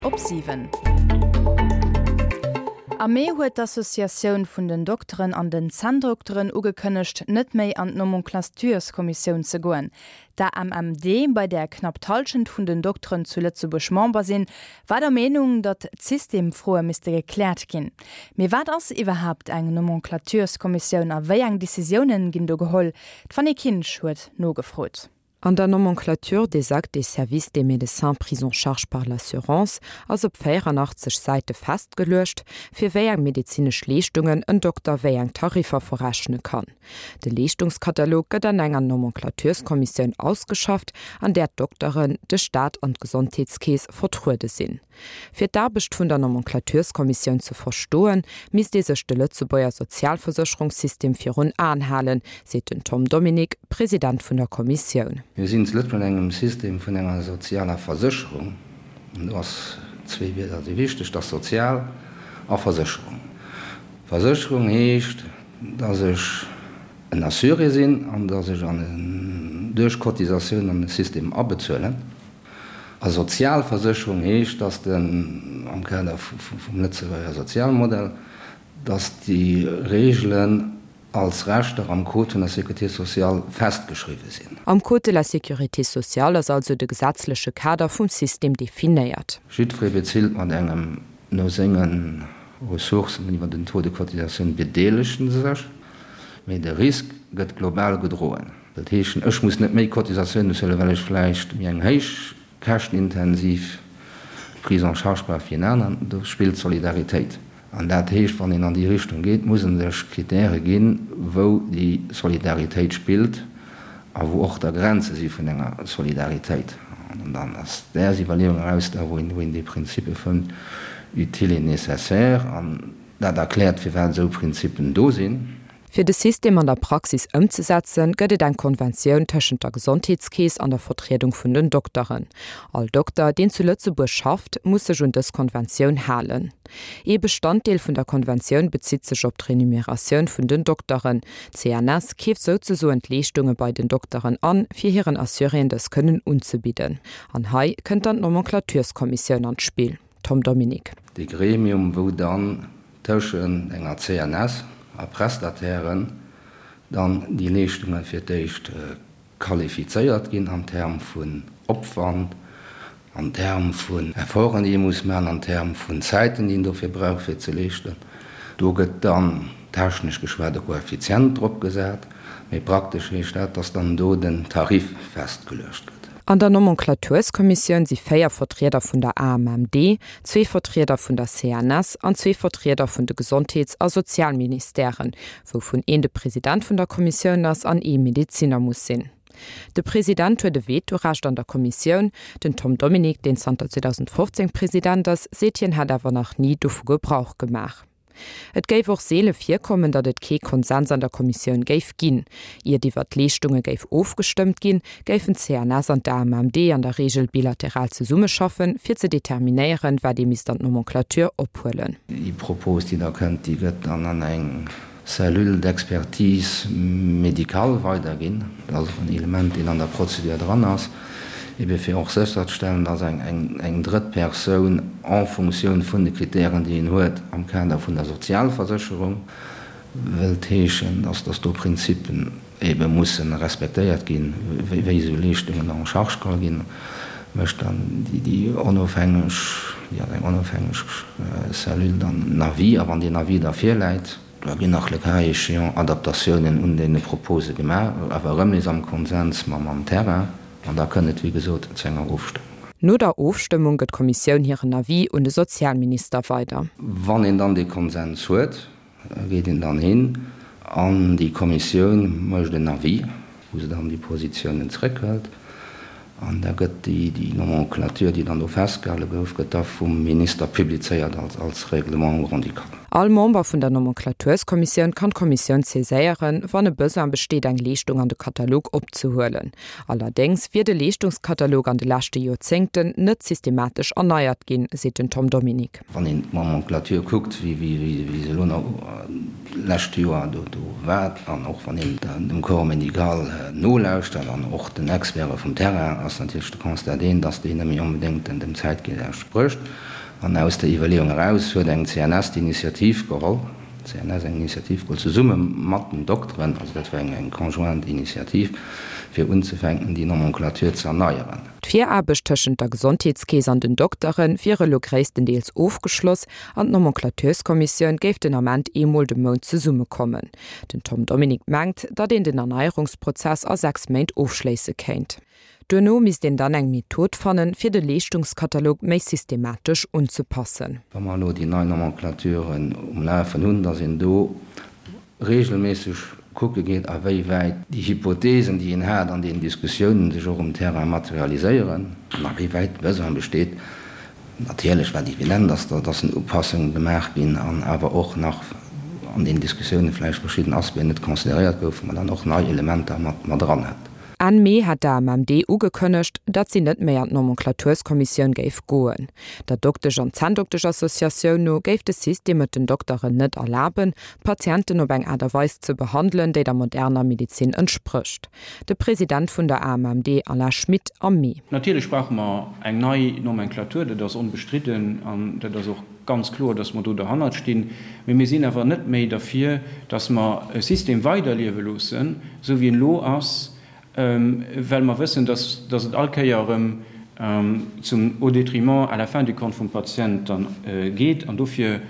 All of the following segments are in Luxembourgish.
Op 7. Armee huet d'Assoziatioun vun den Doktoren an den Zahndoktoren ugekënnecht net méi an d'Nomenklaturskommissioun ze goen. Da MMD bei der knapp Talschend vun den Doktoren zu Lützeburg Member sinn, war der Meinung, dat systemfroe miste geklärt ginn. Me wat ass iwwerhaupt eng Nomenklaturskommissioun a wéi eng Decisionen ginn do geholl, d'Fanny Kinsch huet no gefrot. An der Nomenklatur des Actes des Services des Médecins pris en charge par l'assurance als op 84 Seite festgelöscht, fir wéi eng medizinsch Leistungen en Doktor wéi eng Tarifer verrechne kann. De Leistungskatalog gëtt an enger Nomenklaturskommission ausgeschafft, an der Doktoren de Staat an Gesundheitskees vertruede sinn. Fir d'Arbecht vun der Nomenklaturskommission zu verstoen, mis dese Stelle zu beier Sozialversicherungssystem fir run anhalen, se den Tom Dominik, Präsident vun der Kommission. Wir sind letzt mit engem System vun enger sozialer Versicherung. Was zwei Wörter die wichtig, das Sozial a Versicherung. Versicherung hecht, dass ich en Assyrie sinn, an dass ich an durch Kotisation an das System abbezuelen. A Sozialversicherung hecht, dass den am Keller vom letzten Sozialmodell, dass die Regeln als Rechter am Code der Sécurité Sociale festgeschrieben sind. Am Code der Sécurité Sociale ist also der gesetzliche Kader vom System definiert. Schiedfrei bezielt man engem no sengen Ressourcen über den Tod der Kotisation bedelichen sich, mit der Risk wird global gedrohen. Das heißt, ich muss nicht mehr Kotisation, weil ich vielleicht mir ein Heisch kostenintensiv prise en charge par finanzen, da spielt Solidarität. Und das heißt, wenn es in die Richtung geht, müssen es Kriterien gehen, wo die Solidarität spielt, aber wo auch der Grenze sie von einer Solidarität. Und dann ist der Evaluierung heraus, wo in die Prinzipien von utile nécessaire, und das erklärt, wie weit so Prinzipien da sind. Für das System an der Praxis umzusetzen, gëtt eine Konvention zwischen der Gesundheitskäse an der Vertretung von den Doktoren. All Doktor, den zu Lützeburg schafft, muss sich an das Konvention halten. Ein Bestandteil von der Konvention bezieht sich auf die Remuneration von den Doktoren. CNS käft sozusagen Leistungen bei den Doktoren an, für ihren Assurien das Können anzubieten. An Hai kommt dann die Nomenklaturskommission ans Spiel. Tom Dominik. Die Gremium, wo dann zwischen enger CNS Prestataires dann die Leistungen für die qualifiziert gehen am Term von Opfern, am Term von Erfahrungen, die muss man am Term von Zeiten, die dafür braucht, für zu leisten. Da wird dann technisch geschwärter Koeffizient drauf gesagt, aber praktisch ist das, dass dann da den Tarif festgelöst wird. An der Nomenklaturskommission sind 4 Vertreter von der AMMD, 2 Vertreter von der CNS und 2 Vertreter von der Gesundheits- und Sozialministerien, wovon der Präsident von der Kommission ist und Mediziner muss sein. Der Präsident hat das Vetorecht an der Kommission, den Tom Dominik, den seit 2015 Präsident ist, Setien hat aber noch nie davon Gebrauch gemacht. Et gäif auch Seele vorkommen, dass et kein Konsens an der Kommission gäif ginn. Ihr die wat Leistungen gäif aufgestimmt ginn, gäifen CNS und der AMMD an der Regel bilateral zusammen schaffen, für zu determinieren, wer die Missstand Nomenklatur abholen. Die Propos, die da könnt, die wird dann an eng Cellule d'Expertise medikal weitergehen. Das ist ein Element, das an der Prozedur dran ist. Ich will auch sicherstellen, dass eine Drittperson en Funktion von den Kriterien, die ihn hat, am Kader von der Sozialversicherung will teschen, dass das durch Prinzipien eben müssen respektiert gehen, wie so Leistungen en charge gehen, möchte dann die unabhängig Cellule dann Navi, aber an die Navi dafür leitet. Da gehen nach lokalen Adaptationen und den Propose gemacht, aber immer am Konsens mit dem Terrain. Und da könnet, wie gesagt, zu einer Aufstimmung. Nur der Aufstimmung geht die Kommission hier Navi und der Sozialminister weiter. Wenn ihn dann die Konsens hat, geht ihn dann hin an die Kommission, möchte Navi, wo sie dann die Positionen zurückhält. Und da geht die Nomenklatur, die dann festgehalten wird, vom Minister publiziert als Reglement Grandikal. All Member vun der Nomenklaturskommission kann Kommission zesäieren, wann e Bësse besteet eng Leistung an de Katalog opzuholen. Allerdings wird de Leistungskatalog an de lachte Jozenten net systematisch erneuert gin, se den Tom Dominik. Wann den Nomenklatur guckt, wie se lächt du wat an och van dem Kormenigal nolauscht, an och den Experte vum Terra ass natürlich kannst den, dats de mir unbedingt in dem Zeitgeär sprcht. An aus der Evaluierung heraus huet eng CNS-Initiativ geholl. CNS eng Initiativ go zu Summe matten Doktoren, also dat war eng konjoint Initiativ fir unzufänken die Nomenklatur zu erneuieren. D'vier Aarbeg der Gesundheitskäes an den Doktoren firre lo gréisten Deels aufgeschloss an d' Nomenklaturskommission géif den Amment emol de Moun ze Summe kommen. Den Tom Dominik mengt, dat den Erneuerungsprozess a 6 Mäint aufschléise kennt. Duno mis den dann eng Method fannen fir de Leistungskatalog méi systematisch unzupassen. Wa man lo die neuen Nomenklaturen umläfen hun, da sind do regelmäßig gucke geht, aéi weit die Hypothesen, die en her an den Diskussionen sich auch Terra materialiseieren, wie weit besser besteht. Natürlich wenn die wie nennen, dass sind Upassungen bemerkt bin an aber auch nach an den Diskussionen vielleicht verschiedene Aspekte nicht konsideiert gouf, man dann auch neue Elemente man dran hat. An Mei hat der MMD ugekënnecht, dat sie net méi an d Nomenklaturskommission géif goen. Der Dokteg an Zahndokteg Assoziatioun no géif de System mit den Doktoren net erlaben, Patienten op eng Äderweis zu behandeln, déi der moderner Medizin entspricht. De Präsident vun der AMMD Alain Schmidt am Mei. Natürlich sprach man eng neue Nomenklatur, dat das unbestritten an dat das auch ganz klar, dass man der Hand stehen. Wir sehen aber net méi dafür, dass man ein System weiterliewe losen, so wie ein Lo ass, weil man wissen, dass es allkeier zum au detriment à la fin du compte vom Patient dann geht und dafür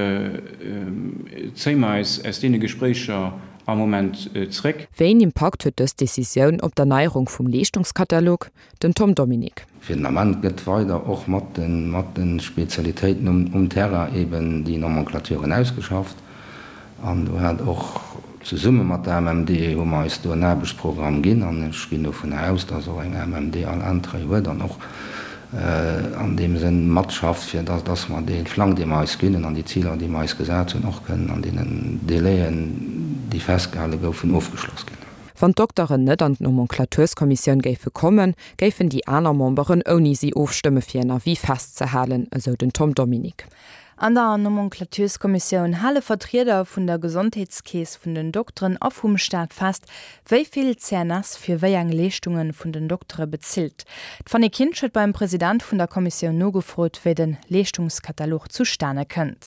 zehnmeis als den Gespräche am Moment zurück. Wen Impact hat das Decision op der Neuerung vom Leistungskatalog? Den Tom Dominik. Finament geht weiter auch mit den Spezialitäten Terra eben die Nomenklaturen ausgeschafft und du hat auch zu Summe mat der MMD meist do Näbesprogramm ginn an gin vun aus, dat so eng MMD an anre huet dann noch an dem sinn Matschaft fir dats man de Flang de meis ginnen an die Zieler, die meist gesät hun noch können an denen Deléien die festgehalle goufen aufgeschloss gin. Van Doktoren net an d Nomenklaturskommission géife kommen, géiffen die aner Memberen oni sie ofstimme firner wie festzehalen, eso den Tom Dominik. An der Nomenklaturskommission halle Vertreter vun der Gesundheitskäes vun den Doktoren auf vum Staat fast, wéiviel CNS fir wéi eng Leistungen vun den Doktore bezielt. D'Fanny Kind huet beim Präsident vun der Kommission no gefrot, wéi den Leistungskatalog zustande kënnt.